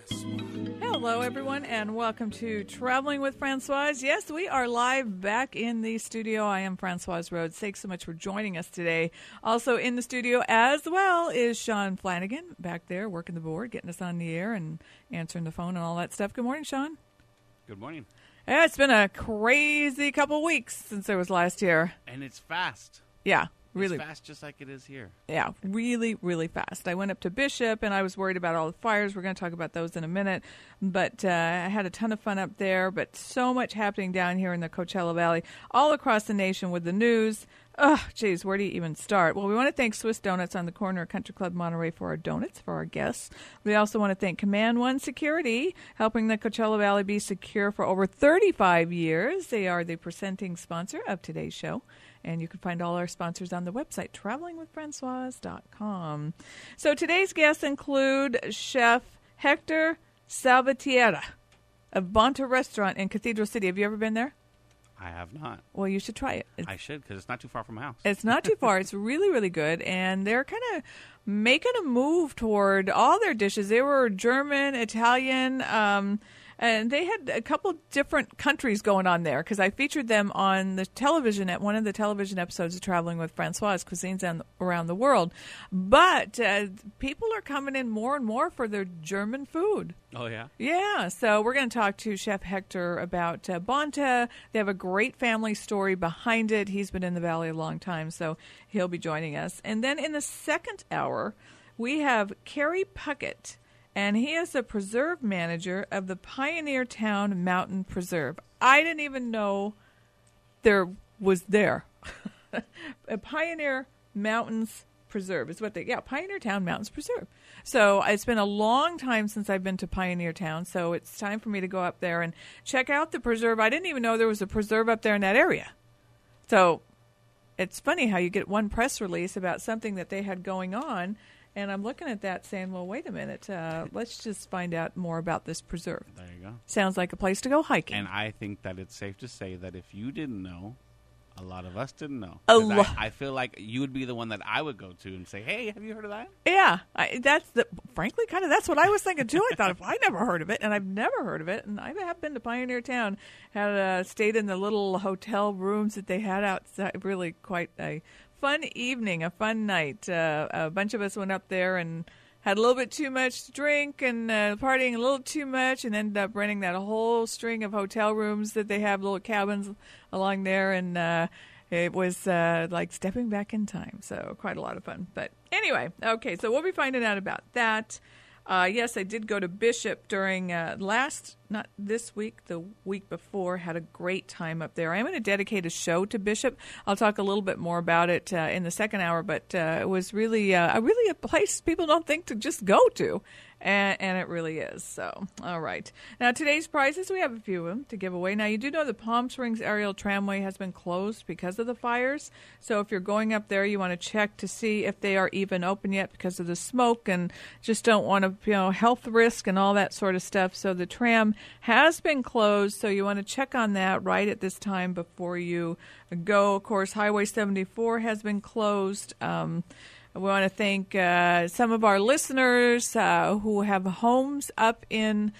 Hello, everyone, and welcome to Traveling with Francoise. Yes, we are live back in the studio. I am Francoise Rhodes. Thanks so much for joining us today. Also in the studio as well is Sean Flanagan back there working the board, getting us on the air and answering the phone and all that stuff. Good morning, Sean. Good morning. Yeah, it's been a crazy couple weeks since it was last year. And it's fast. Yeah. Really it's fast, just like it is here. Yeah, really, really fast. I went up to Bishop, and I was worried about all the fires. We're going to talk about those in a minute. But I had a ton of fun up there, but so much happening down here in the Coachella Valley, all across the nation with the news. Oh, geez, where do you even start? Well, we want to thank Swiss Donuts on the corner of Country Club Monterey for our donuts for our guests. We also want to thank Command One Security, helping the Coachella Valley be secure for over 35 years. They are the presenting sponsor of today's show. And you can find all our sponsors on the website, travelingwithfrancoise.com. So today's guests include Chef Hector Salvatierra of Bonta Restaurant in Cathedral City. Have you ever been there? I have not. Well, you should try it. I should, because it's not too far from my house. It's not too far. It's really, really good. And they're kind of making a move toward all their dishes. They were German, Italian, and they had a couple different countries going on there because I featured them on the television at one of the television episodes of Traveling with Francoise, Cuisines around the World. But people are coming in more and more for their German food. Oh, yeah? Yeah. So we're going to talk to Chef Hector about Bonta. They have a great family story behind it. He's been in the Valley a long time, so he'll be joining us. And then in the second hour, we have Kerry Puckett. And he is the preserve manager of the Pioneer Town Mountain Preserve. I didn't even know there was there. A Pioneer Mountains Preserve is what Pioneer Town Mountains Preserve. So it's been a long time since I've been to Pioneer Town, so it's time for me to go up there and check out the preserve. I didn't even know there was a preserve up there in that area. So it's funny how you get one press release about something that they had going on, and I'm looking at that saying, well, wait a minute. Let's just find out more about this preserve. There you go. Sounds like a place to go hiking. And I think that it's safe to say that if you didn't know, a lot of us didn't know. I feel like you would be the one that I would go to and say, hey, have you heard of that? Yeah. Frankly, kind of that's what I was thinking, too. I thought, I never heard of it, and I've never heard of it. And I have been to Pioneer Town, stayed in the little hotel rooms that they had outside. Really quite a fun evening, a fun night. A bunch of us went up there and had a little bit too much to drink and partying a little too much, and ended up renting that whole string of hotel rooms that they have, little cabins along there, and it was like stepping back in time. So quite a lot of fun. But anyway, okay, so we'll be finding out about that. Yes, I did go to Bishop during not this week, the week before. Had a great time up there. I'm going to dedicate a show to Bishop. I'll talk a little bit more about it in the second hour, but it was really a place people don't think to just go to. And it really is. So, all right. Now, today's prizes, we have a few of them to give away. Now, you do know the Palm Springs Aerial Tramway has been closed because of the fires. So if you're going up there, you want to check to see if they are even open yet because of the smoke, and just don't want to, health risk and all that sort of stuff. So the tram has been closed. So you want to check on that right at this time before you go. Of course, Highway 74 has been closed. We want to thank some of our listeners who have homes up in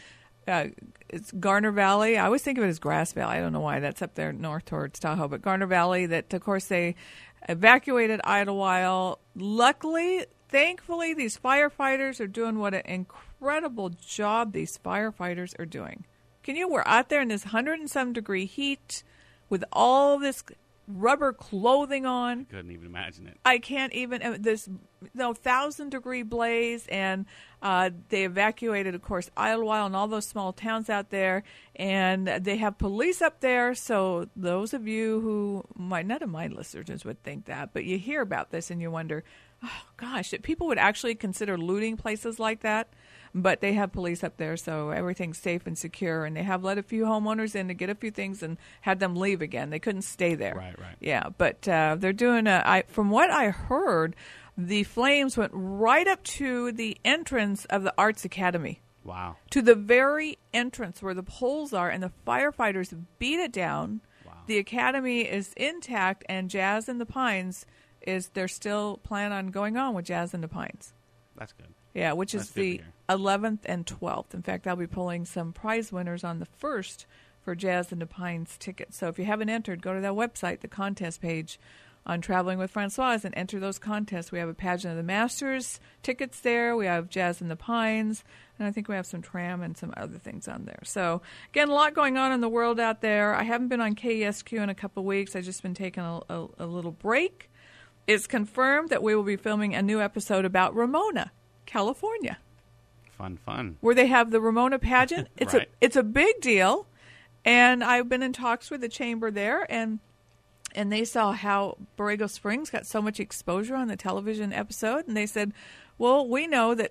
it's Garner Valley. I always think of it as Grass Valley. I don't know why. That's up there north towards Tahoe. But Garner Valley, that, of course, they evacuated Idlewild. Luckily, thankfully, these firefighters are doing what an incredible job these firefighters are doing. We're out there in this 100-and-some degree heat with all this rubber clothing on. I couldn't even imagine it. I can't even. This 1,000-degree blaze, and they evacuated, of course, Idlewild and all those small towns out there, and they have police up there. So those of you who might not have my listeners would think that, but you hear about this and you wonder, oh gosh, that people would actually consider looting places like that. But they have police up there, so everything's safe and secure. And they have let a few homeowners in to get a few things and had them leave again. They couldn't stay there. Right. Yeah, but they're doing from what I heard, the flames went right up to the entrance of the Arts Academy. Wow. To the very entrance where the poles are, and the firefighters beat it down. Wow. The academy is intact, and Jazz in the Pines they're still planning on going on with Jazz in the Pines. That's good. Yeah, which is the 11th and 12th. In fact, I'll be pulling some prize winners on the 1st for Jazz in the Pines tickets. So if you haven't entered, go to that website, the contest page on Traveling with Francoise, and enter those contests. We have a Pageant of the Masters tickets there. We have Jazz in the Pines, and I think we have some tram and some other things on there. So, again, a lot going on in the world out there. I haven't been on KESQ in a couple of weeks. I've just been taking a little break. It's confirmed that we will be filming a new episode about Ramona, California. Fun. Where they have the Ramona pageant. It's a big deal, and I've been in talks with the chamber there, and they saw how Borrego Springs got so much exposure on the television episode, and they said, well, we know that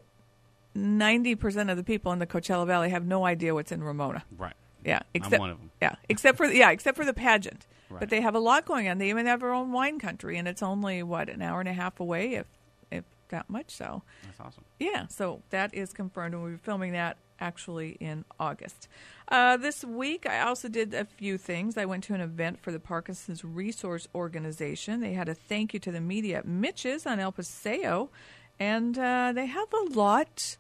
90% of the people in the Coachella Valley have no idea what's in Ramona. Right. Yeah, I'm one of them. Yeah, except for the pageant. Right. But they have a lot going on. They even have their own wine country, and it's only an hour and a half away, if that much. So that's awesome. Yeah, so that is confirmed, and we'll be filming that actually in August. This week, I also did a few things. I went to an event for the Parkinson's Resource Organization. They had a thank you to the media at Mitch's on El Paseo, and they have a lot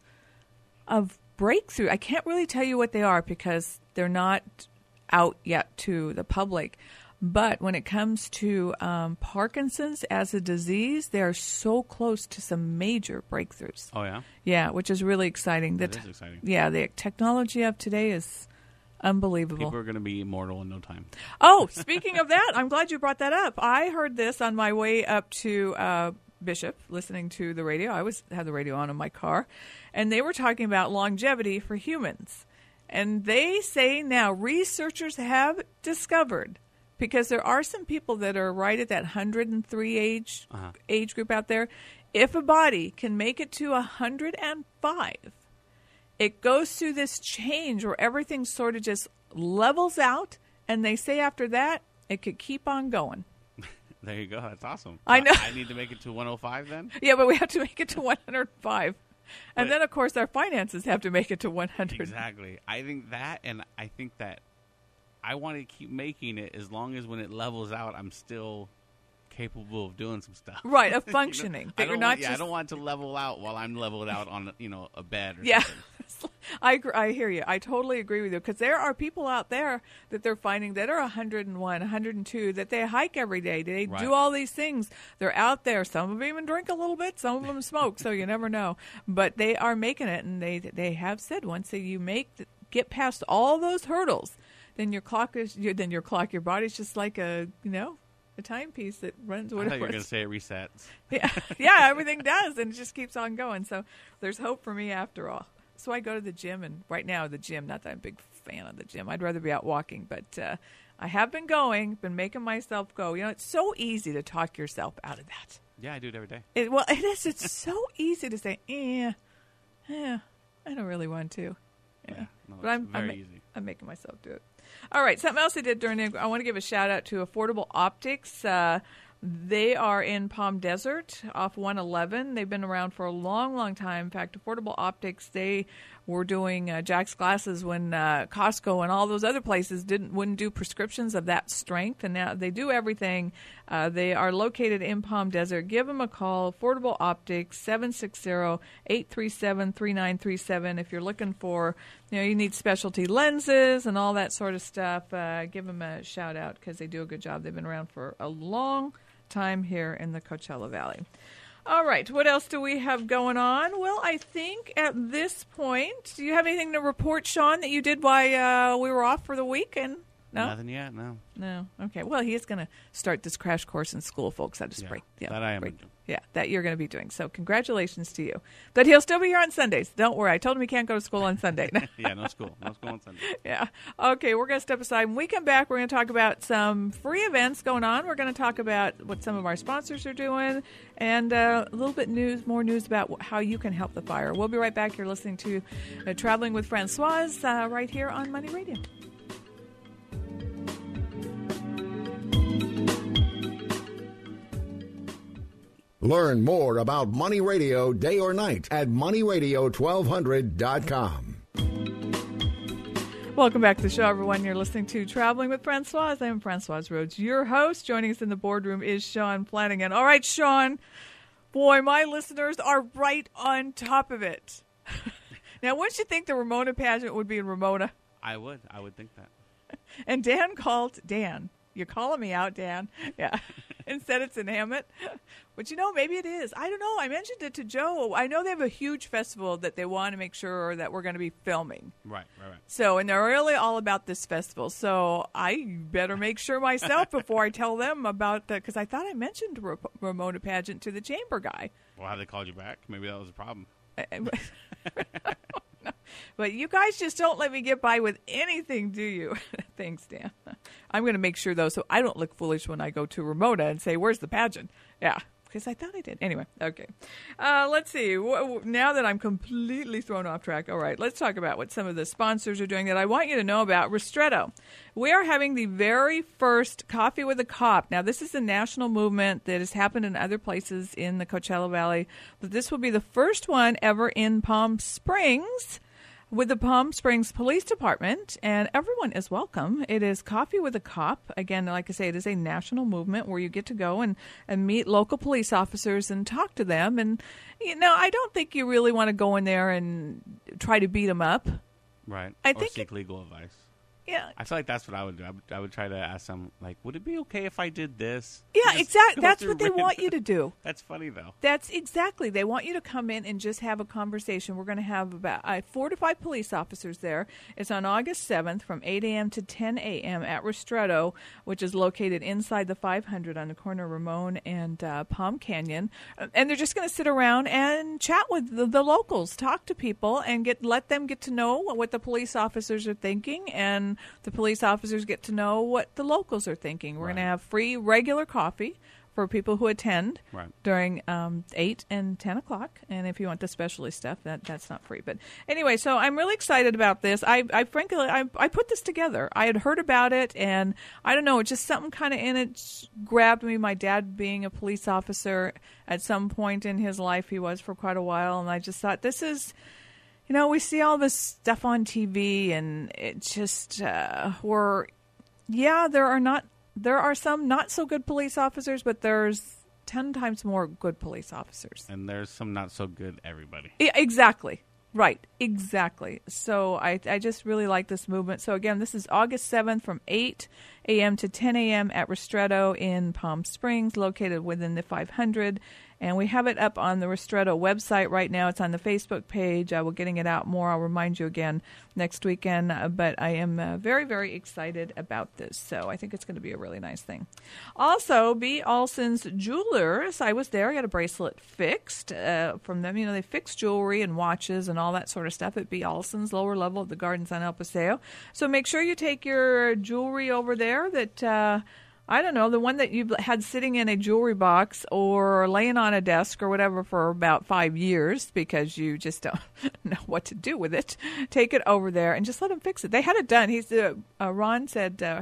of breakthrough. I can't really tell you what they are because they're not out yet to the public. But when it comes to Parkinson's as a disease, they are so close to some major breakthroughs. Oh, yeah? Yeah, which is really exciting. That is exciting. Yeah, the technology of today is unbelievable. People are going to be immortal in no time. Oh, speaking of that, I'm glad you brought that up. I heard this on my way up to Bishop, listening to the radio. I always have the radio on in my car. And they were talking about longevity for humans. And they say now researchers have discovered, because there are some people that are right at that 103 age group out there. If a body can make it to 105, it goes through this change where everything sort of just levels out, and they say after that, it could keep on going. There you go. That's awesome. I know. I need to make it to 105 then? Yeah, but we have to make it to 105. And then, of course, our finances have to make it to 100. Exactly. I think that, and I think that I want to keep making it as long as when it levels out, I'm still capable of doing some stuff. Right, of functioning. I don't want to level out while I'm leveled out on a bed or something. I hear you. I totally agree with you, because there are people out there that they're finding that are 101, 102, that they hike every day. They do all these things. They're out there. Some of them even drink a little bit. Some of them smoke, so you never know. But they are making it, and they have said once that you get past all those hurdles, then your body's just like a timepiece that runs whatever. I thought you were going to say it resets. Yeah, everything does, and it just keeps on going. So there's hope for me after all. So I go to the gym, and right now the gym, not that I'm a big fan of the gym. I'd rather be out walking, but I have been been making myself go. It's so easy to talk yourself out of that. Yeah, I do it every day. It is. It's so easy to say, I don't really want to. Yeah. No, but I'm making myself do it. All right, something else I did I want to give a shout-out to Affordable Optics. They are in Palm Desert off 111. They've been around for a long, long time. In fact, Affordable Optics, they were doing Jack's glasses when Costco and all those other places wouldn't do prescriptions of that strength, and now they do everything. They are located in Palm Desert. Give them a call, Affordable Optics, 760-837-3937. If you're looking for, you need specialty lenses and all that sort of stuff, give them a shout-out because they do a good job. They've been around for a long time here in the Coachella Valley. All right, what else do we have going on? Well, I think at this point, do you have anything to report, Sean, that you did while we were off for the weekend? No? Nothing yet, no. No. Okay. Well, he is going to start this crash course in school, folks, at a spring. Yeah, that I am doing. Yeah, that you're going to be doing. So congratulations to you. But he'll still be here on Sundays. Don't worry. I told him he can't go to school on Sunday. Yeah, no school. No school on Sunday. Yeah. Okay, we're going to step aside. When we come back, we're going to talk about some free events going on. We're going to talk about what some of our sponsors are doing and a little bit more news about how you can help the fire. We'll be right back. You're listening to Traveling with Francoise right here on Money Radio. Learn more about Money Radio day or night at moneyradio1200.com. Welcome back to the show, everyone. You're listening to Traveling with Francoise. I am Francoise Rhodes, your host. Joining us in the boardroom is Sean Flanagan. All right, Sean, Boy, my listeners are right on top of it. Now, wouldn't you think the Ramona pageant would be in Ramona? I would think that. And Dan called, Dan, you're calling me out, Dan. Yeah. And said it's in Hammett. But, maybe it is. I don't know. I mentioned it to Joe. I know they have a huge festival that they want to make sure that we're going to be filming. Right. So, and they're really all about this festival. So I better make sure myself before I tell them about that, because I thought I mentioned Ramona pageant to the chamber guy. Well, have they called you back? Maybe that was a problem. But you guys just don't let me get by with anything, do you? Thanks, Dan. I'm going to make sure, though, so I don't look foolish when I go to Ramona and say, where's the pageant? Yeah, because I thought I did. Anyway, okay. Let's see. Now that I'm completely thrown off track, all right, let's talk about what some of the sponsors are doing that I want you to know about. Ristretto. We are having the very first Coffee with a Cop. Now, this is a national movement that has happened in other places in the Coachella Valley, but this will be the first one ever in Palm Springs, with the Palm Springs Police Department, and everyone is welcome. It is Coffee with a Cop. Again, like I say, it is a national movement where you get to go and meet local police officers and talk to them. And, I don't think you really want to go in there and try to beat them up. Right. Or seek legal advice. Yeah. I feel like that's what I would do. I would try to ask them, like, would it be okay if I did this? Yeah, exactly. That's what they want you to do. That's funny, though. That's exactly. They want you to come in and just have a conversation. We're going to have about 4 to 5 police officers there. It's on August 7th from 8 a.m. to 10 a.m. at Ristretto, which is located inside the 500 on the corner of Ramon and Palm Canyon. And they're just going to sit around and chat with the locals, talk to people, and let them get to know what the police officers are thinking, and the police officers get to know what the locals are thinking. We're going to have free regular coffee for people who attend during 8 and 10 o'clock. And if you want the specialty stuff, that's not free. But anyway, so I'm really excited about this. I frankly put this together. I had heard about it, and I don't know, just something kind of in it grabbed me. My dad being a police officer at some point in his life, he was for quite a while, and I just thought this is... we see all this stuff on TV, and it just there are some not so good police officers, but there's 10 times more good police officers. And there's some not so good everybody. Yeah, exactly. Right. Exactly. So I just really like this movement. So again, this is August 7th from 8 a.m. to 10 a.m. at Ristretto in Palm Springs, located within the 500. And we have it up on the Ristretto website right now. It's on the Facebook page. We're getting it out more. I'll remind you again next weekend. But I am very, very excited about this. So I think it's going to be a really nice thing. Also, B. Olson's Jewelers. I was there. I got a bracelet fixed from them. They fix jewelry and watches and all that sort of stuff at B. Olson's, lower level of the Gardens on El Paseo. So make sure you take your jewelry over there that... I don't know, the one that you've had sitting in a jewelry box or laying on a desk or whatever for about 5 years because you just don't know what to do with it. Take it over there and just let him fix it. They had it done. Ron said,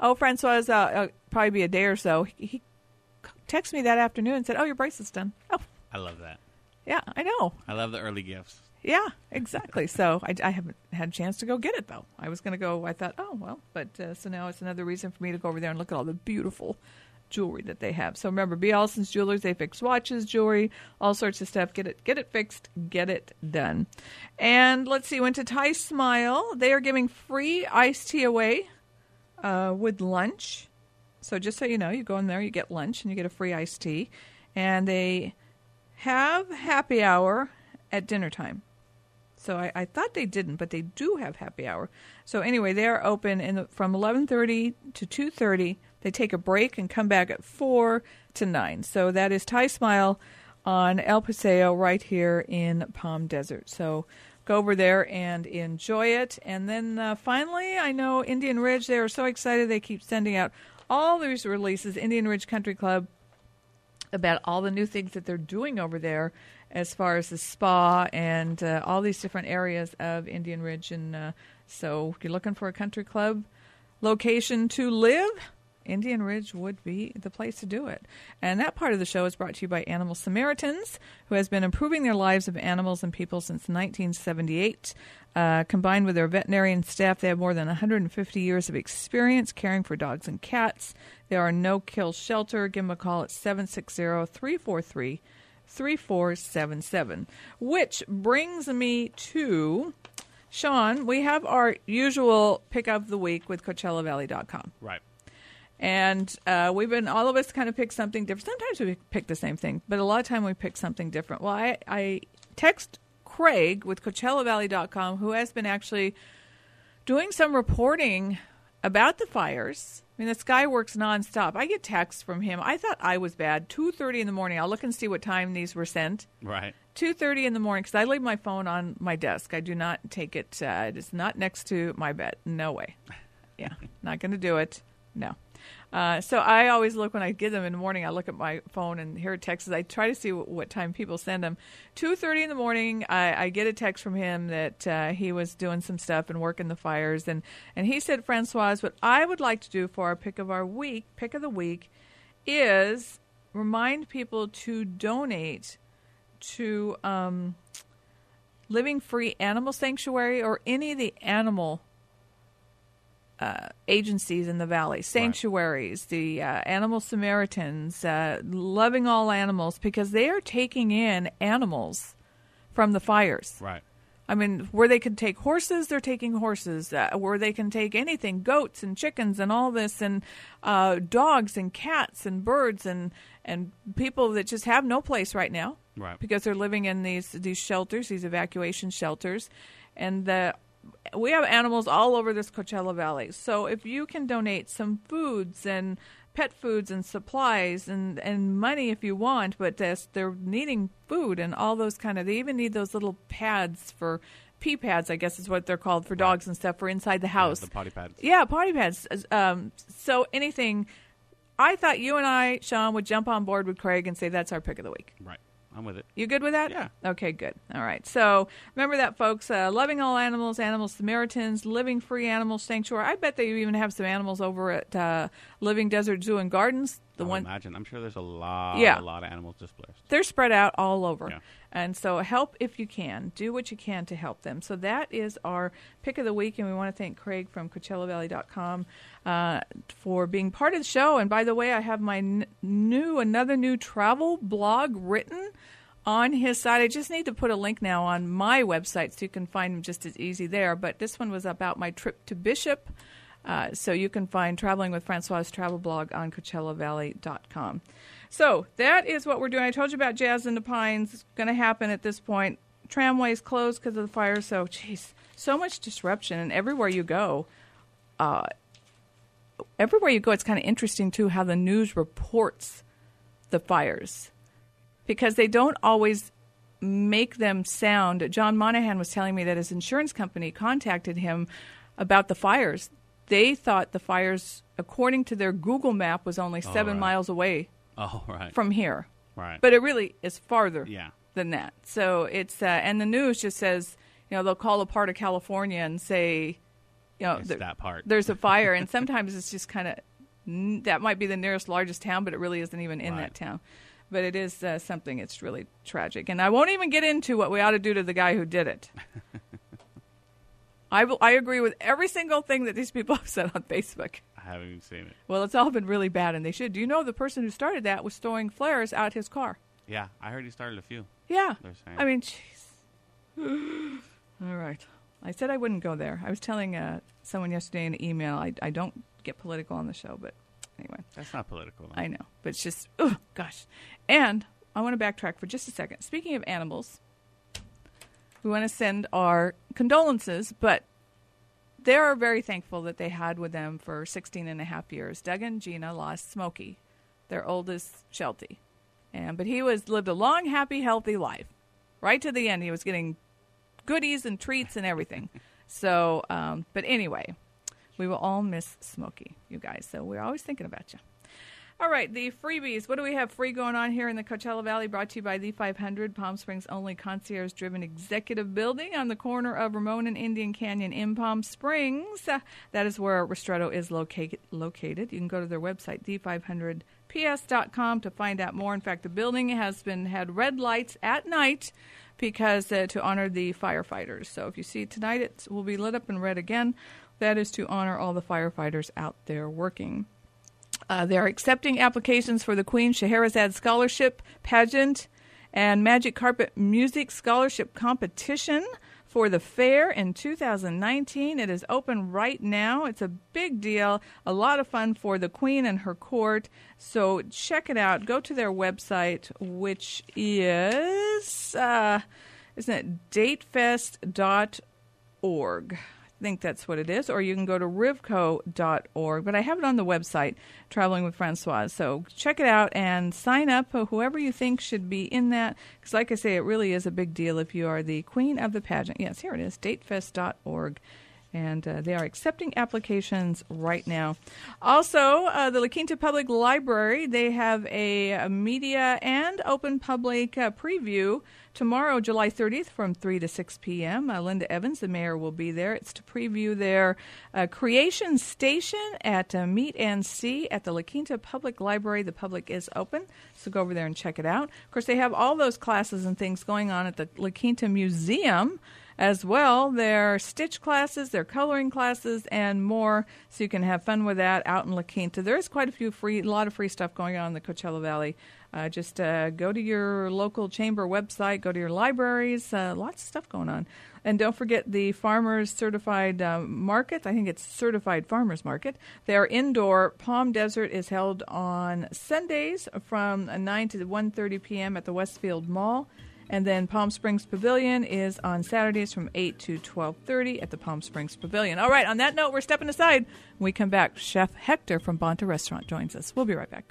Francois, probably be a day or so. He texted me that afternoon and said, your bracelet's done. Oh. I love that. Yeah, I know. I love the early gifts. Yeah, exactly. So I haven't had a chance to go get it, though. I was going to go. I thought, but so now it's another reason for me to go over there and look at all the beautiful jewelry that they have. So remember, B. Olson's Jewelers, they fix watches, jewelry, all sorts of stuff. Get it fixed, get it done. And let's see, went to Thai Smile. They are giving free iced tea away with lunch. So just so you know, you go in there, you get lunch, and you get a free iced tea. And they have happy hour at dinner time. So I thought they didn't, but they do have happy hour. So anyway, they are open from 11:30 to 2:30. They take a break and come back at 4 to 9. So that is Thai Smile on El Paseo right here in Palm Desert. So go over there and enjoy it. And then finally, I know Indian Ridge, they are so excited. They keep sending out all these releases, Indian Ridge Country Club, about all the new things that they're doing over there as far as the spa and all these different areas of Indian Ridge. And so if you're looking for a country club location to live, Indian Ridge would be the place to do it. And that part of the show is brought to you by Animal Samaritans, who has been improving their lives of animals and people since 1978. Combined with their veterinarian staff, they have more than 150 years of experience caring for dogs and cats. They are a no-kill shelter. Give them a call at 760-343-5828. 888-866-3477. Which brings me to, Sean, we have our usual pick of the week with CoachellaValley.com. Right. And all of us kind of pick something different. Sometimes we pick the same thing, but a lot of time we pick something different. Well, I text Craig with CoachellaValley.com, who has been actually doing some reporting about the fires. I mean, this guy works nonstop. I get texts from him. I thought I was bad. 2:30 in the morning. I'll look and see what time these were sent. Right. 2:30 in the morning, because I leave my phone on my desk. I do not take it. It is not next to my bed. No way. Yeah, not going to do it. No. So I always look when I get them in the morning. I look at my phone and hear texts. I try to see what time people send them. 2:30 in the morning, I get a text from him that he was doing some stuff and working the fires. And he said, Francoise, what I would like to do for our pick of the week, is remind people to donate to Living Free Animal Sanctuary or any of the animal agencies in the valley, sanctuaries, right. The Animal Samaritans, Loving All Animals, because they are taking in animals from the fires. Right. I mean, where they can take horses, they're taking horses. Where they can take anything, goats and chickens and all this, and dogs and cats and birds and people that just have no place right now, right? Because they're living in these shelters, these evacuation shelters, and we have animals all over this Coachella Valley. So if you can donate some foods and pet foods and supplies and money if you want, but they're needing food and all those they even need those little pads for pee pads, I guess is what they're called, for dogs and stuff for inside the house. Yeah, the potty pads. Yeah, potty pads. So anything, I thought you and I, Sean, would jump on board with Craig and say that's our pick of the week. Right. I'm with it. You good with that? Yeah. Okay, good. All right. So remember that, folks. Loving All Animals, Animal Samaritans, Living Free Animal Sanctuary. I bet they even have some animals over at Living Desert Zoo and Gardens. Imagine. I'm sure there's a lot of animals displaced. They're spread out all over. Yeah. And so help if you can. Do what you can to help them. So that is our pick of the week, and we want to thank Craig from CoachellaValley.com for being part of the show. And by the way, I have my another new travel blog written on his site. I just need to put a link now on my website so you can find them just as easy there. But this one was about my trip to Bishop. So you can find Traveling with Francois travel blog on CoachellaValley.com. So that is what we're doing. I told you about Jazz in the Pines. It's going to happen at this point. Tramways closed because of the fire. So, geez, so much disruption. And everywhere you go, it's kind of interesting, too, how the news reports the fires. Because they don't always make them sound. John Monahan was telling me that his insurance company contacted him about the fires. They thought the fires, according to their Google map, was only 7 miles away from here. Right. But it really is farther than that. So it's, and the news just says, they'll call a part of California and say, it's that part. There's a fire. And sometimes it's just kind of, that might be the nearest largest town, but it really isn't even in that town. But it is something, it's really tragic. And I won't even get into what we ought to do to the guy who did it. I agree with every single thing that these people have said on Facebook. I haven't even seen it. Well, it's all been really bad, and they should. Do you know the person who started that was throwing flares out his car? Yeah, I heard he started a few. Yeah. I mean, jeez. All right. I said I wouldn't go there. I was telling someone yesterday in an email, I don't get political on the show, but anyway. That's not political, though. I know, but it's just, oh, gosh. And I want to backtrack for just a second. Speaking of animals, we want to send our condolences, but they are very thankful that they had with them for 16 and a half years. Doug and Gina lost Smokey, their oldest Sheltie. But he lived a long, happy, healthy life. Right to the end, he was getting goodies and treats and everything. So, but anyway, we will all miss Smokey, you guys. So we're always thinking about you. All right, the freebies. What do we have free going on here in the Coachella Valley? Brought to you by the 500, Palm Springs' only concierge-driven executive building on the corner of Ramon and Indian Canyon in Palm Springs. That is where Ristretto is located. You can go to their website, d500ps.com, to find out more. In fact, the building has had red lights at night because to honor the firefighters. So if you see it tonight, it will be lit up in red again. That is to honor all the firefighters out there working. They're accepting applications for the Queen Scheherazade Scholarship Pageant and Magic Carpet Music Scholarship Competition for the fair in 2019. It is open right now. It's a big deal, a lot of fun for the Queen and her court. So check it out. Go to their website, which is, isn't it datefest.org? I think that's what it is, or you can go to rivco.org. But I have it on the website, Traveling with Francoise. So check it out and sign up whoever you think should be in that. Because like I say, it really is a big deal if you are the queen of the pageant. Yes, here it is, datefest.org. And they are accepting applications right now. Also, the La Quinta Public Library, they have a media and open public preview tomorrow, July 30th, from 3 to 6 p.m. Linda Evans, the mayor, will be there. It's to preview their Creation Station at Meet and See at the La Quinta Public Library. The public is open, so go over there and check it out. Of course, they have all those classes and things going on at the La Quinta Museum as well. Their stitch classes, their coloring classes, and more, so you can have fun with that out in La Quinta. There is quite a lot of free stuff going on in the Coachella Valley. Just go to your local chamber website, go to your libraries, lots of stuff going on. And don't forget the Farmers Certified Market. I think it's Certified Farmers Market. Their indoor Palm Desert is held on Sundays from 9 to 1:30 p.m. at the Westfield Mall. And then Palm Springs Pavilion is on Saturdays from 8 to 12:30 at the Palm Springs Pavilion. All right, on that note, we're stepping aside. When we come back, Chef Hector from Bonta Restaurant joins us. We'll be right back.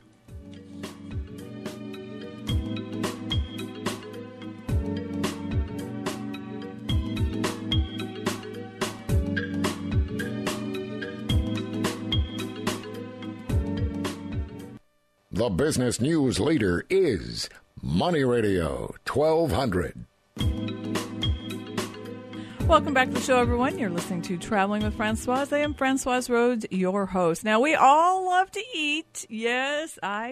The business news leader is Money Radio 1200. Welcome back to the show, everyone. You're listening to Traveling with Francoise. I am Francoise Rhodes, your host. Now, we all love to eat. Yes, I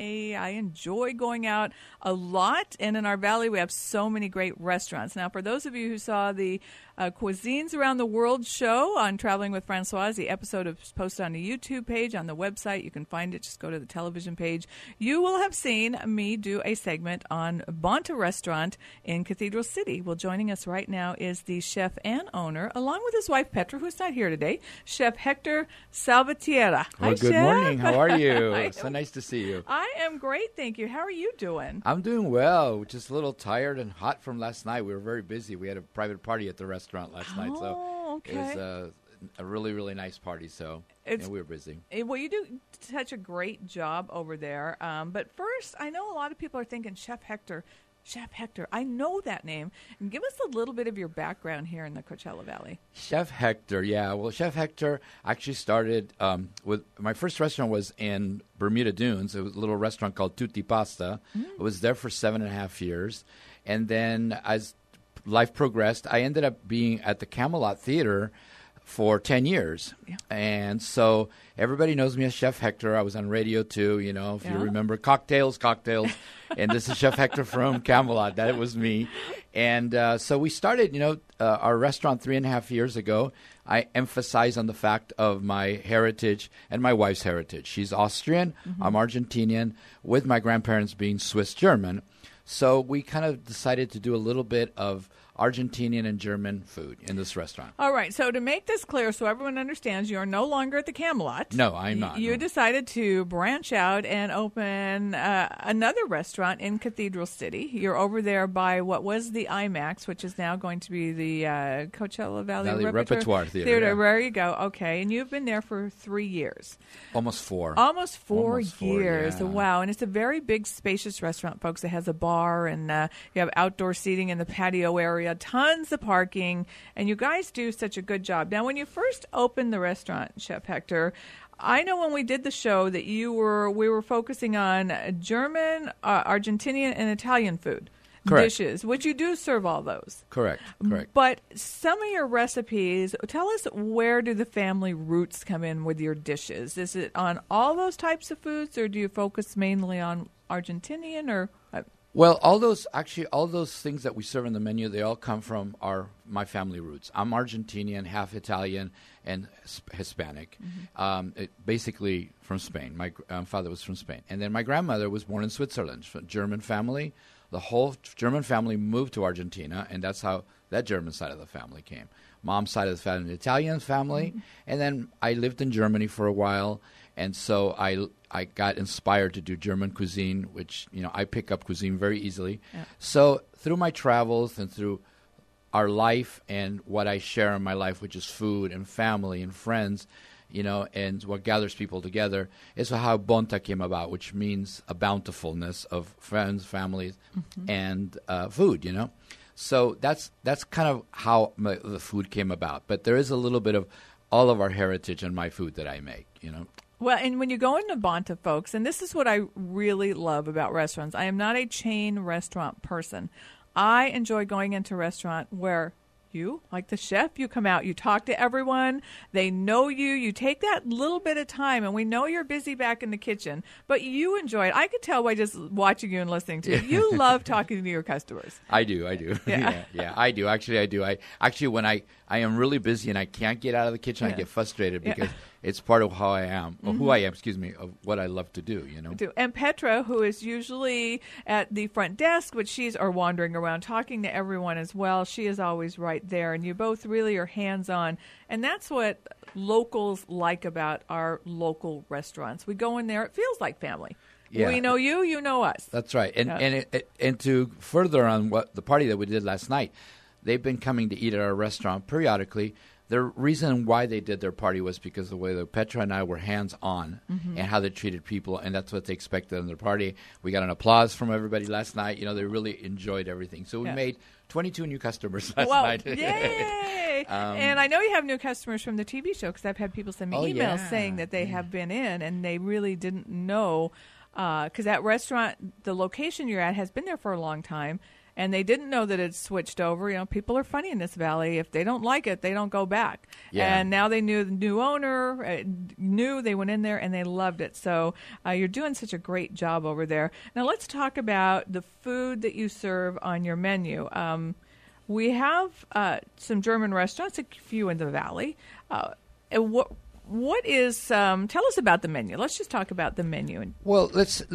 enjoy going out a lot. And in our valley, we have so many great restaurants. Now, for those of you who saw the Cuisines Around the World show on Traveling with Francoise, the episode is posted on the YouTube page, on the website. You can find it. Just go to the television page. You will have seen me do a segment on Bonta Restaurant in Cathedral City. Well, joining us right now is the chef and owner, along with his wife, Petra, who's not here today, Chef Hector Salvatierra. Well, Hi, good Chef. morning. How are you? So nice to see you. I am great, thank you. How are you doing? I'm doing well. Just a little tired and hot from last night. We were very busy. We had a private party at the restaurant last night, so okay. it was a really, really nice party. So we were busy. Well, you do such a great job over there. But first, I know a lot of people are thinking, Chef Hector, I know that name. And give us a little bit of your background here in the Coachella Valley. Chef Hector, yeah. Well, Chef Hector actually started with my first restaurant was in Bermuda Dunes. It was a little restaurant called Tutti Pasta. I was there for 7.5 years. And then as life progressed, I ended up being at the Camelot Theater for 10 years. Yeah. And so everybody knows me as Chef Hector. I was on radio too, you remember Cocktails. And this is Chef Hector from Camelot. That was me. And so we started, our restaurant 3.5 years ago. I emphasize on the fact of my heritage and my wife's heritage. She's Austrian. Mm-hmm. I'm Argentinian, with my grandparents being Swiss-German. So we kind of decided to do a little bit of Argentinian and German food in this restaurant. All right. So to make this clear so everyone understands, you are no longer at the Camelot. No, I'm not. You decided to branch out and open another restaurant in Cathedral City. You're over there by what was the IMAX, which is now going to be the Coachella Valley Repertoire Theater. Yeah. There you go. Okay. And you've been there for 3 years. Almost four. Almost four years. Yeah. Wow. And it's a very big, spacious restaurant, folks. It has a bar and you have outdoor seating in the patio area. Tons of parking, and you guys do such a good job. Now, when you first opened the restaurant, Chef Hector, I know when we did the show that we were focusing on German, Argentinian, and Italian food. Correct. Dishes, which you do serve all those. Correct. But some of your recipes, tell us, where do the family roots come in with your dishes? Is it on all those types of foods, or do you focus mainly on Argentinian or... Well, all those things that we serve on the menu, they all come from my family roots. I'm Argentinian, half Italian, and Hispanic. Mm-hmm. Basically from Spain. My father was from Spain. And then my grandmother was born in Switzerland, German family, the whole German family moved to Argentina, and that's how that German side of the family came. Mom's side of the family, the Italian family, and then I lived in Germany for a while, and so I got inspired to do German cuisine, which, I pick up cuisine very easily. Yeah. So through my travels and through our life and what I share in my life, which is food and family and friends, and what gathers people together, is how Bonta came about, which means a bountifulness of friends, families, and food, So that's kind of how the food came about. But there is a little bit of all of our heritage in my food that I make, Well, and when you go into Bonta, folks, and this is what I really love about restaurants. I am not a chain restaurant person. I enjoy going into a restaurant where you, like the chef, you come out, you talk to everyone, they know you, you take that little bit of time, and we know you're busy back in the kitchen, but you enjoy it. I could tell by just watching you and listening to you. You love talking to your customers. I do. Yeah. yeah, I do. Actually, I do. When I am really busy and I can't get out of the kitchen, I get frustrated because it's part of how I am, or who I am, of what I love to do, And Petra, who is usually at the front desk, but she's wandering around talking to everyone as well. She is always right there, and you both really are hands-on. And that's what locals like about our local restaurants. We go in there, it feels like family. Yeah. We know you, you know us. That's right. And to further on what the party that we did last night, they've been coming to eat at our restaurant periodically. The reason why they did their party was because of the way that Petra and I were hands-on and how they treated people, and that's what they expected in their party. We got an applause from everybody last night. They really enjoyed everything. So we made 22 new customers last night. Yay! And I know you have new customers from the TV show, because I've had people send me emails saying that they have been in, and they really didn't know, because that restaurant, the location you're at, has been there for a long time. And they didn't know that it's switched over. People are funny in this valley. If they don't like it, they don't go back. Yeah. And now they knew the new owner, they went in there, and they loved it. So you're doing such a great job over there. Now let's talk about the food that you serve on your menu. We have some German restaurants, a few in the valley. And what is? Tell us about the menu. Let's just talk about the menu. Well,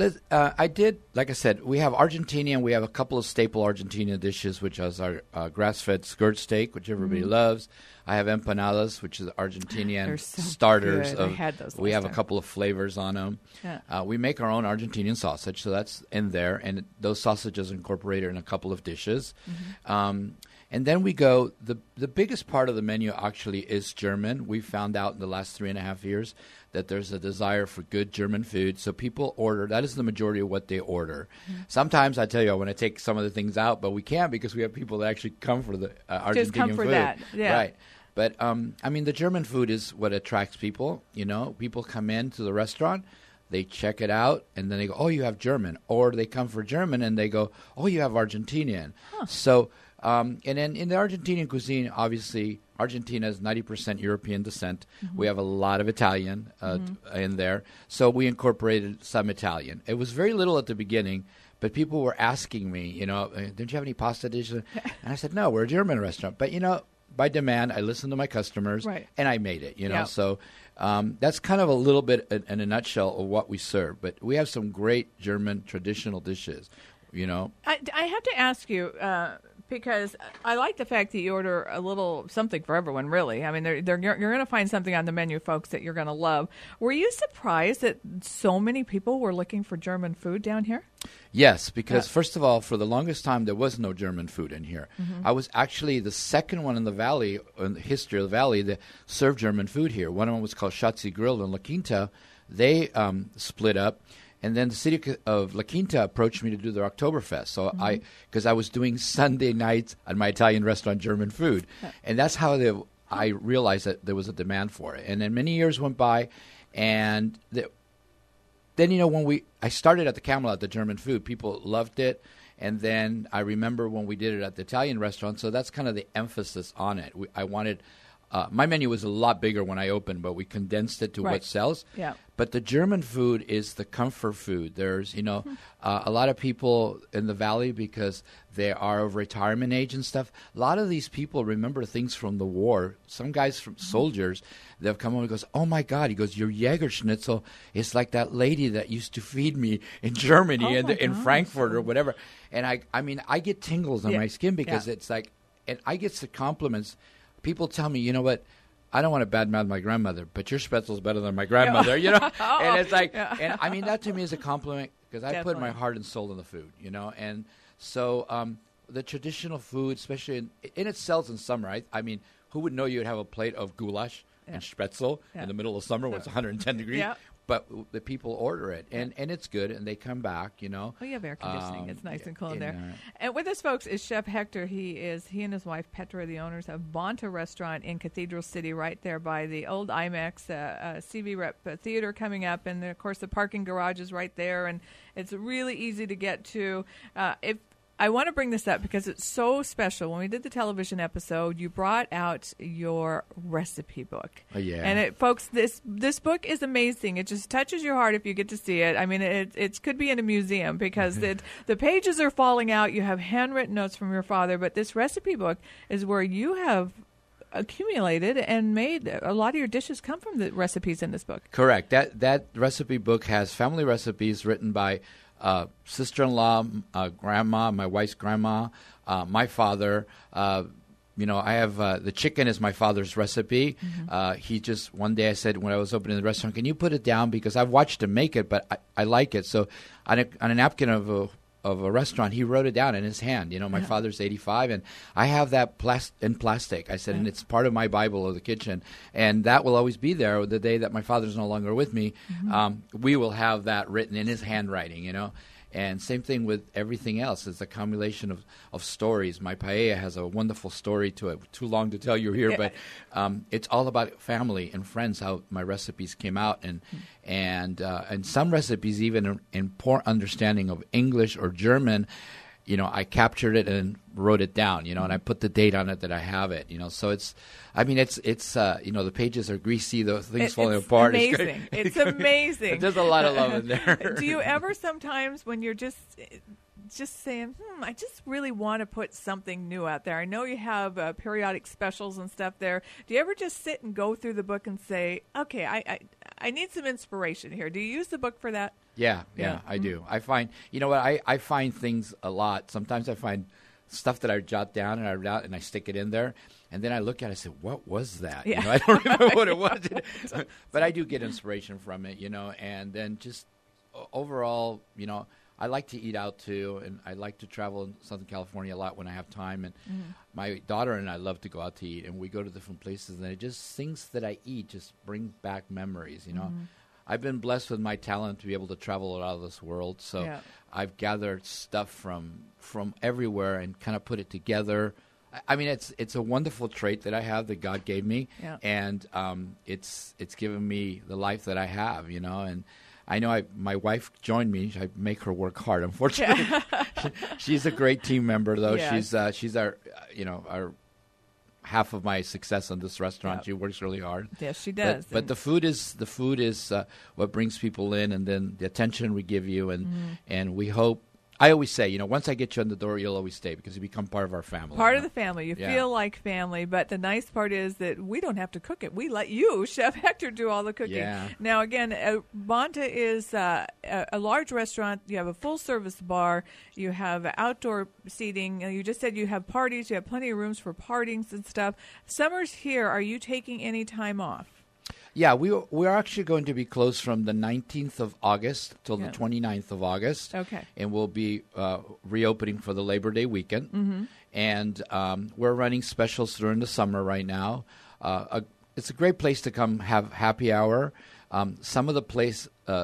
I did, like I said, we have Argentinian. We have a couple of staple Argentinian dishes, which is our grass-fed skirt steak, which everybody loves. I have empanadas, which is Argentinian starters. I had those. We have a couple of flavors on them. Yeah. We make our own Argentinian sausage, so that's in there, and those sausages are incorporated in a couple of dishes. And then we go, the biggest part of the menu actually is German. We found out in the last 3.5 years that there's a desire for good German food. So people order, that is the majority of what they order. Sometimes I tell you, I want to take some of the things out, but we can't because we have people that actually come for the Argentinian just come for food. That, yeah. Right. But, the German food is what attracts people. People come into the restaurant, they check it out, and then they go, oh, you have German. Or they come for German, and they go, oh, you have Argentinian. Huh. So... and then in the Argentinian cuisine, obviously, Argentina is 90% European descent. We have a lot of Italian in there. So we incorporated some Italian. It was very little at the beginning, but people were asking me, don't you have any pasta dishes? And I said, no, we're a German restaurant. But, by demand, I listened to my customers, and I made it, Yep. So that's kind of a little bit in a nutshell of what we serve. But we have some great German traditional dishes, I have to ask you... because I like the fact that you order a little something for everyone, really. I mean, you're going to find something on the menu, folks, that you're going to love. Were you surprised that so many people were looking for German food down here? Yes, because first of all, for the longest time, there was no German food in here. I was actually the second one in the valley, in the history of the valley, that served German food here. One of them was called Schatzi Grill in La Quinta. They split up. And then the city of La Quinta approached me to do their Oktoberfest. So because I was doing Sunday nights at my Italian restaurant German food. And that's how I realized that there was a demand for it. And then many years went by. And then, when I started at the Camelot, the German food, people loved it. And then I remember when we did it at the Italian restaurant. So that's kind of the emphasis on it. I wanted My menu was a lot bigger when I opened, but we condensed it to what sells. Yeah. But the German food is the comfort food. There's, a lot of people in the Valley, because they are of retirement age and stuff. A lot of these people remember things from the war. Some guys from soldiers, they've come over and goes, "Oh my God!" He goes, "Your Jägerschnitzel is like that lady that used to feed me in Germany and in Frankfurt or whatever." And I get tingles on my skin because it's like, and I get the compliments. People tell me, you know what? I don't want to badmouth my grandmother, but your Spetzel's better than my grandmother, And it's like, and I mean, that to me is a compliment because I put my heart and soul in the food, And so the traditional food, especially and it sells in summer. I mean, who would know you would have a plate of goulash and Spetzel in the middle of summer when it's 110 degrees? Yeah. But the people order it, and it's good, and they come back, Well, you have air conditioning. It's nice and cool in there. And with us, folks, is Chef Hector. He and his wife, Petra, are the owners of Bonta Restaurant in Cathedral City, right there by the old IMAX CV Rep Theater coming up. And, of course, the parking garage is right there, and it's really easy to get to. I want to bring this up because it's so special. When we did the television episode, you brought out your recipe book. Oh, yeah. And, folks, this book is amazing. It just touches your heart if you get to see it. I mean, it could be in a museum because the pages are falling out. You have handwritten notes from your father, but this recipe book is where you have accumulated and made a lot of your dishes come from the recipes in this book. Correct. That recipe book has family recipes written by sister-in-law, grandma, my wife's grandma, my father. I have the chicken is my father's recipe. He just one day I said when I was opening the restaurant, "Can you put it down because I've watched him make it, but I like it." So on a napkin of a restaurant, he wrote it down in his hand. My father's 85, and I have that in plastic. I said, and it's part of my Bible of the kitchen, and that will always be there. The day that my father's no longer with me, we will have that written in his handwriting, And same thing with everything else. It's a combination of stories. My paella has a wonderful story to it. Too long to tell you here, but it's all about family and friends, how my recipes came out. And some recipes, even in poor understanding of English or German, I captured it and wrote it down, and I put the date on it that I have it, So it's the pages are greasy, the things falling apart. Amazing. It's amazing. There's a lot of love in there. Do you ever sometimes when you're just saying, I just really want to put something new out there. I know you have periodic specials and stuff there. Do you ever just sit and go through the book and say, okay, I need some inspiration here? Do you use the book for that? Yeah, I do. I find, I find things a lot. Sometimes I find stuff that I jot down and I stick it in there. And then I look at it and say, what was that? Yeah. I don't remember what it was. But I do get inspiration from it, and then just overall, I like to eat out too, and I like to travel in Southern California a lot when I have time. And my daughter and I love to go out to eat, and we go to different places, and it just things that I eat just bring back memories, I've been blessed with my talent to be able to travel out of this world, so I've gathered stuff from everywhere and kind of put it together. I mean, it's a wonderful trait that I have that God gave me, and it's given me the life that I have, and I know my wife joined me. I make her work hard. Unfortunately, she's a great team member, though. Yes. She's our our half of my success on this restaurant. Yep. She works really hard. Yes, she does. But the food is what brings people in, and then the attention we give you, and we hope. I always say, once I get you in the door, you'll always stay because you become part of our family. Part of the family. You feel like family. But the nice part is that we don't have to cook it. We let you, Chef Hector, do all the cooking. Yeah. Now, again, Bonta is a large restaurant. You have a full-service bar. You have outdoor seating. You just said you have parties. You have plenty of rooms for partings and stuff. Summer's here. Are you taking any time off? Yeah, we're actually going to be closed from the 19th of August till the 29th of August. Okay. And we'll be reopening for the Labor Day weekend. Mm-hmm. And we're running specials during the summer right now. It's a great place to come have happy hour. Some of the plates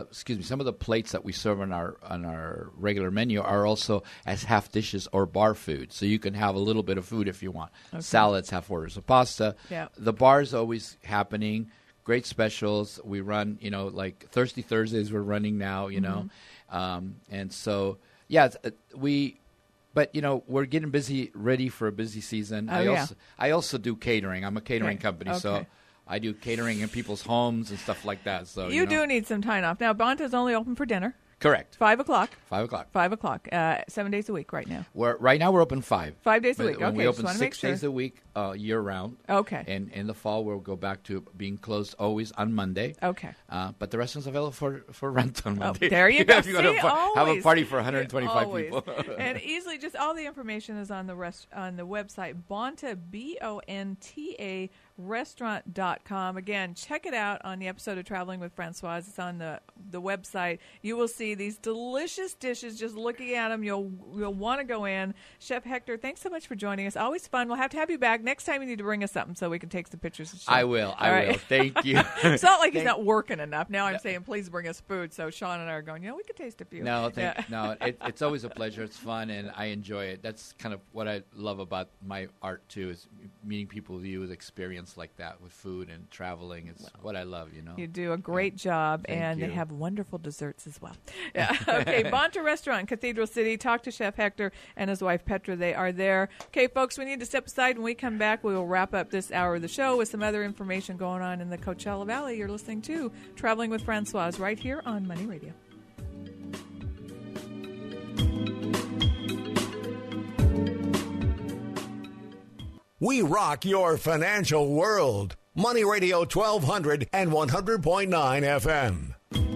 that we serve on our regular menu are also as half dishes or bar food, so you can have a little bit of food if you want. Okay. Salads, half orders of pasta. Yeah. The bar is always happening. Great specials. We run, like Thirsty Thursdays we're running now, and so, But, we're getting busy, ready for a busy season. I also do catering. I'm a catering company, so I do catering in people's homes and stuff like that. So you do need some time off. Now, Bonta's only open for dinner. Correct. 5 o'clock. 5 o'clock. 5 o'clock. 7 days a week right now. Right now we're open 5. 5 days a week. Okay. We open 6 days a week year round. Okay. And in the fall we'll go back to being closed always on Monday. Okay. But the restaurant's available for rent on Monday. There you go. If you want to have a party for 125 people. And easily, just all the information is on the website, Bonta, BONTA restaurant.com. Again, check it out on the episode of Traveling with Francoise. It's on the website. You will see these delicious dishes. Just looking at them, you'll want to go in. Chef Hector, thanks so much for joining us. Always fun. We'll have to have you back. Next time you need to bring us something so we can take some pictures of Chef. I will. Thank you. It's not like he's not working enough. Now I'm saying please bring us food. So Sean and I are going, we could taste a few. No, it's always a pleasure. It's fun, and I enjoy it. That's kind of what I love about my art, too, is meeting people with you with experience like that with food and traveling. It's what I love, You do a great job, and they have wonderful desserts as well. Yeah. Okay, Bonta Restaurant, Cathedral City. Talk to Chef Hector and his wife Petra. They are there. Okay, folks, we need to step aside. When we come back, we will wrap up this hour of the show with some other information going on in the Coachella Valley. You're listening to Traveling with Francoise right here on Money Radio. We rock your financial world. Money Radio 1200 and 100.9 FM.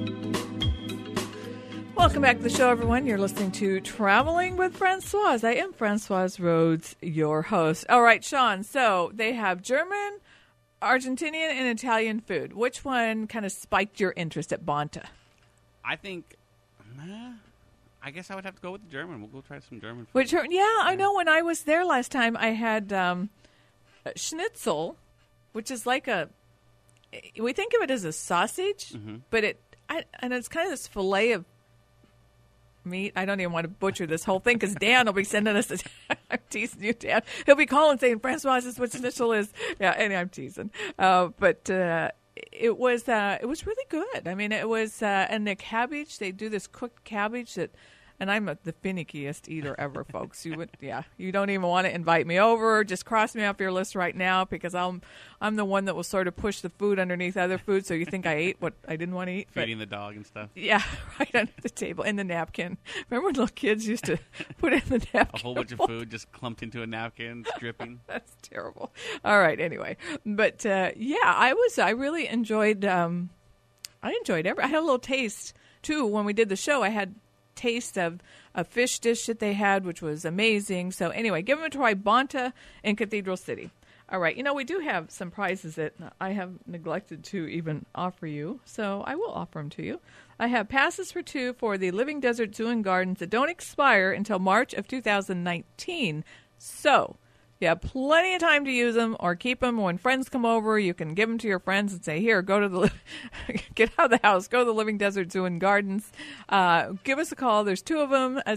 Welcome back to the show, everyone. You're listening to Traveling with Francoise. I am Francoise Rhodes, your host. All right, Sean, so they have German, Argentinian, and Italian food. Which one kind of spiked your interest at Bonta? I think... I guess I would have to go with the German. We'll go try some German food. Which, I know when I was there last time, I had schnitzel, which is like we think of it as a sausage, but and it's kind of this fillet of meat. I don't even want to butcher this whole thing because Dan will be sending us. I'm teasing you, Dan. He'll be calling saying, Francoise, this is what schnitzel is. Yeah, and I'm teasing. But it was really good. I mean, it was, and the cabbage, they do this cooked cabbage and I'm the finickiest eater ever, folks. You don't even want to invite me over. Just cross me off your list right now because I'm the one that will sort of push the food underneath other food so you think I ate what I didn't want to eat. Feeding the dog and stuff. Yeah, right under the table, in the napkin. Remember when little kids used to put it in the napkin? A whole bunch of food just clumped into a napkin, dripping. That's terrible. All right, anyway. But, I really enjoyed, I enjoyed I had a little taste, too, when we did the show. I had taste of a fish dish that they had, which was amazing. So anyway, give them a try. Bonta in Cathedral City. All right. We do have some prizes that I have neglected to even offer you, so I will offer them to you. I have passes for 2 for the Living Desert Zoo and Gardens that don't expire until March of 2019. So you have plenty of time to use them or keep them. When friends come over, you can give them to your friends and say, here, go to get out of the house, go to the Living Desert Zoo and Gardens. Give us a call. There's 2 of them at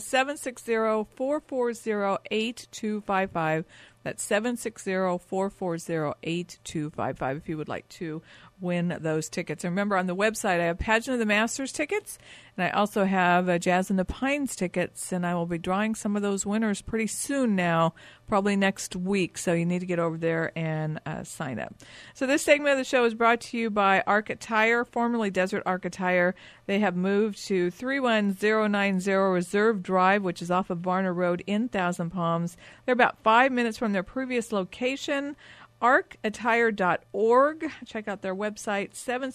760-440-8255. That's 760-440-8255 if you would like to win those tickets. And remember, on the website, I have Pageant of the Masters tickets, and I also have Jazz in the Pines tickets, and I will be drawing some of those winners pretty soon now, probably next week, so you need to get over there and sign up. So this segment of the show is brought to you by Arc Attire, formerly Desert Arc Attire. They have moved to 31090 Reserve Drive, which is off of Varner Road in Thousand Palms. They're about 5 minutes from their previous location. arcattire.org. Check out their website,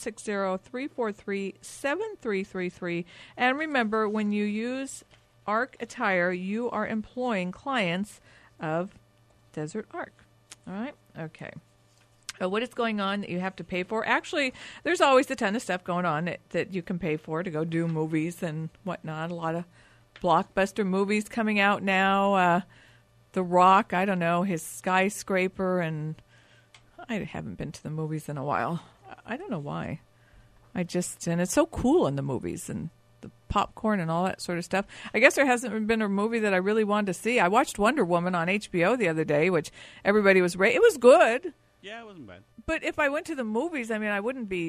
760-343-7333. And remember, when you use Arc Attire, you are employing clients of Desert Arc. All right? Okay. What is going on that you have to pay for? Actually, there's always a ton of stuff going on that you can pay for to go do movies and whatnot. A lot of blockbuster movies coming out now. The Rock, I don't know, his Skyscraper, and I haven't been to the movies in a while. I don't know why. And it's so cool in the movies and the popcorn and all that sort of stuff. I guess there hasn't been a movie that I really wanted to see. I watched Wonder Woman on HBO the other day, which everybody was it was good. Yeah, it wasn't bad. But if I went to the movies, I mean, I wouldn't be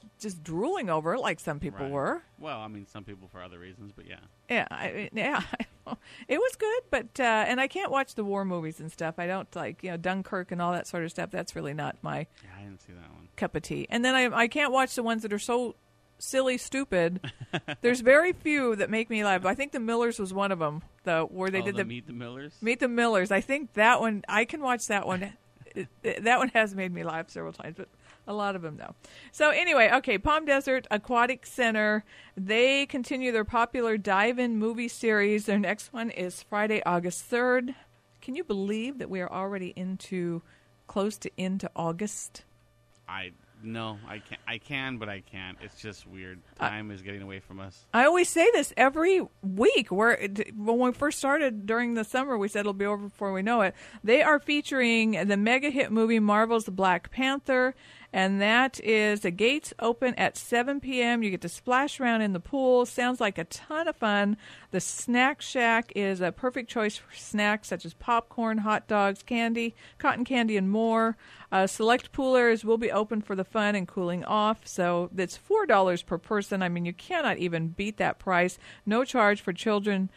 just drooling over it like some people were. Well, I mean, some people for other reasons, but yeah. Yeah, it was good, but and I can't watch the war movies and stuff. I don't like, Dunkirk and all that sort of stuff. That's really not my I didn't see that one. Cup of tea. And then I can't watch the ones that are so silly, stupid. There's very few that make me laugh. I think The Millers was one of them, though, where they did the Meet the Millers. Meet the Millers. I think that one I can watch that one. That one has made me laugh several times, but a lot of them, though. So anyway, okay, Palm Desert Aquatic Center. They continue their popular dive-in movie series. Their next one is Friday, August 3rd. Can you believe that we are already close to into August? No, I can, but I can't. It's just weird. Time is getting away from us. I always say this every week. When we first started during the summer, we said it'll be over before we know it. They are featuring the mega hit movie Marvel's Black Panther, and that is the gates open at 7 p.m. You get to splash around in the pool. Sounds like a ton of fun. The Snack Shack is a perfect choice for snacks such as popcorn, hot dogs, candy, cotton candy, and more. Select pool areas will be open for the fun and cooling off. So that's $4 per person. I mean, you cannot even beat that price. No charge for children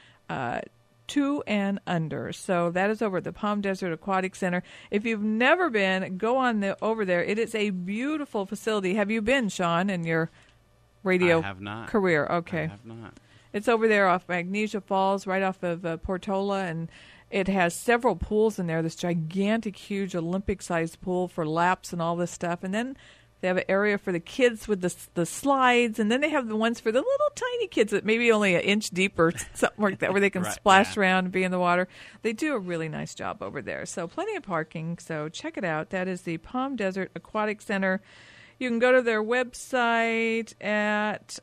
2 and under. So that is over at the Palm Desert Aquatic Center. If you've never been, go on over there. It is a beautiful facility. Have you been, Sean, in your radio career? Okay. I have not. It's over there off Magnesia Falls, right off of Portola, and it has several pools in there. This gigantic, huge Olympic-sized pool for laps and all this stuff. And then they have an area for the kids with the slides, and then they have the ones for the little tiny kids that maybe only an inch deep or something like that, where they can splash around and be in the water. They do a really nice job over there. So plenty of parking, so check it out. That is the Palm Desert Aquatic Center. You can go to their website at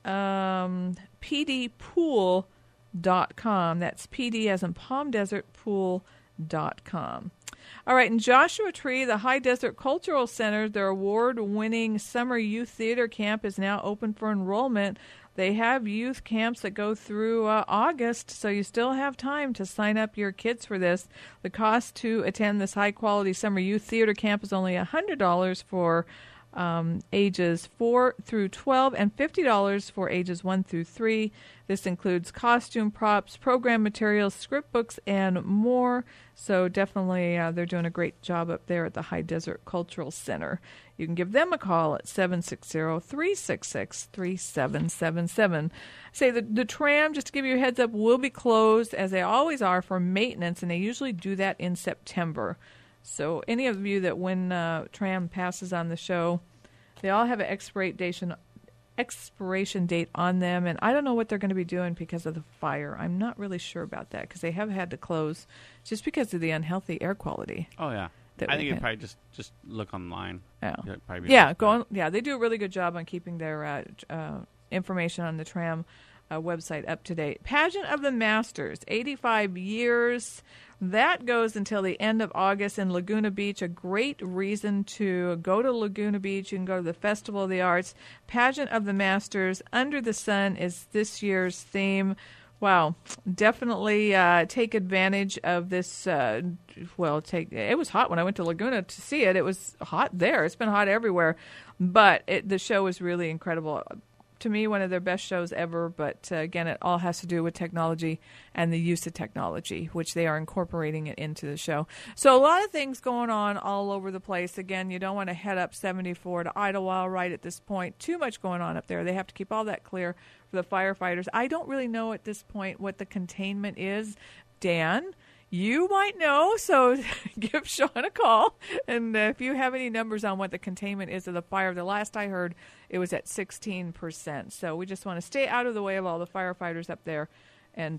pdpool.com. That's PD as in Palm Desert Pool.com. All right, in Joshua Tree, the High Desert Cultural Center, their award-winning Summer Youth Theater Camp is now open for enrollment. They have youth camps that go through August, so you still have time to sign up your kids for this. The cost to attend this high-quality Summer Youth Theater Camp is only $100 for ages 4 through 12 and $50 for ages 1 through 3. This includes costume props, program materials, script books, and more. So definitely they're doing a great job up there at the High Desert Cultural Center. You can give them a call at 760-366-3777. Say the tram, just to give you a heads up, will be closed, as they always are, for maintenance, and they usually do that in September. So any of you that when tram passes on the show, they all have an expiration date on them, and I don't know what they're going to be doing because of the fire. I'm not really sure about that because they have had to close just because of the unhealthy air quality. Oh yeah, I think you probably just look online. Yeah, go on. Yeah, they do a really good job on keeping their information on the tram website up to date. Pageant of the Masters, 85 years. That goes until the end of August in Laguna Beach. A great reason to go to Laguna Beach. You can go to the Festival of the Arts. Pageant of the Masters, Under the Sun is this year's theme. Wow, definitely take advantage of this. It was hot when I went to Laguna to see it. It was hot there. It's been hot everywhere. But the show was really incredible. To me, one of their best shows ever, but again, it all has to do with technology and the use of technology, which they are incorporating it into the show. So a lot of things going on all over the place. Again, you don't want to head up 74 to Idlewild right at this point. Too much going on up there. They have to keep all that clear for the firefighters. I don't really know at this point what the containment is. Dan, you might know, so give Sean a call. And if you have any numbers on what the containment is of the fire, the last I heard, it was at 16%. So we just want to stay out of the way of all the firefighters up there, and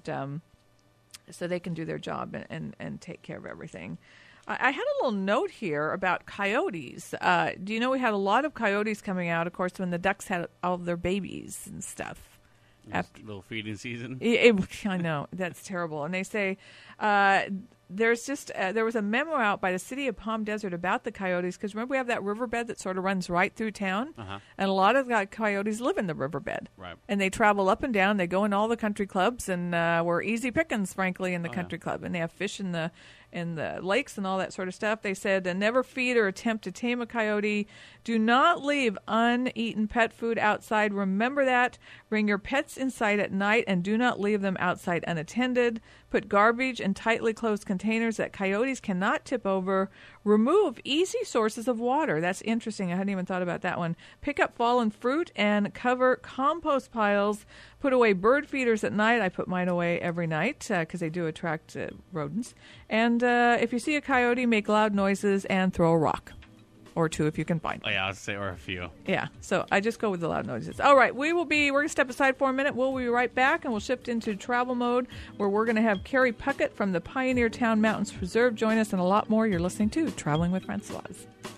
so they can do their job and take care of everything. I had a little note here about coyotes. Do you know we had a lot of coyotes coming out, of course, when the ducks had all of their babies and stuff? After little feeding season. I know, that's terrible. And they say there was a memo out by the city of Palm Desert about the coyotes, because remember we have that riverbed that sort of runs right through town, and a lot of the coyotes live in the riverbed, right? And they travel up and down. They go in all the country clubs, and we're easy pickings, frankly, in the country club. And they have fish in the the lakes and all that sort of stuff. They said never feed or attempt to tame a coyote. Do not leave uneaten pet food outside. Remember that. Bring your pets inside at night and do not leave them outside unattended. Put garbage in tightly closed containers that coyotes cannot tip over. Remove easy sources of water. That's interesting. I hadn't even thought about that one. Pick up fallen fruit and cover compost piles. Put away bird feeders at night. I put mine away every night because they do attract rodents. And if you see a coyote, make loud noises and throw a rock. Or two if you can find. Oh, yeah, I'd say, or a few. Yeah, so I just go with the loud noises. All right, we're going to step aside for a minute. We'll be right back, and we'll shift into travel mode, where we're going to have Carrie Puckett from the Pioneer Town Mountains Preserve join us, and a lot more. You're listening to Traveling with Francoise.